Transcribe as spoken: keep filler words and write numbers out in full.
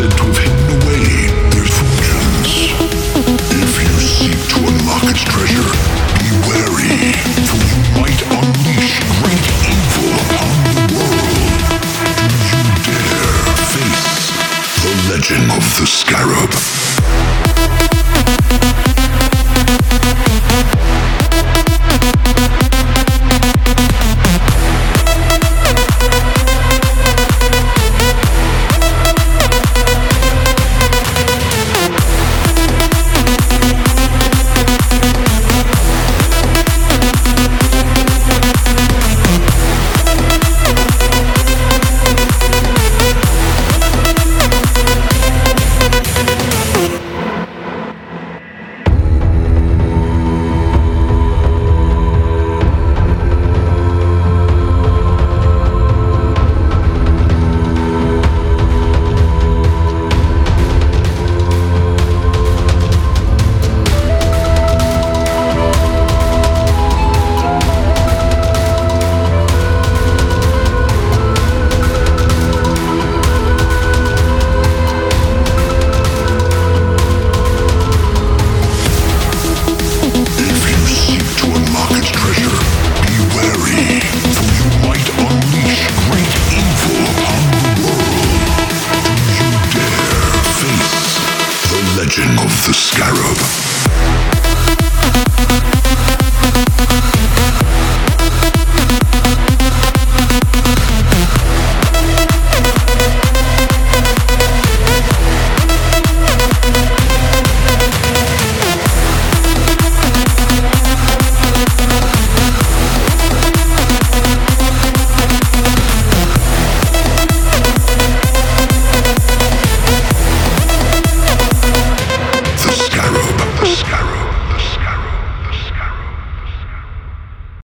said to have hidden away their fortunes. If you seek to unlock its treasure, be wary, for you might unleash great evil upon the world. Do you dare face the legend of the Scarab? Legend of the Scarab.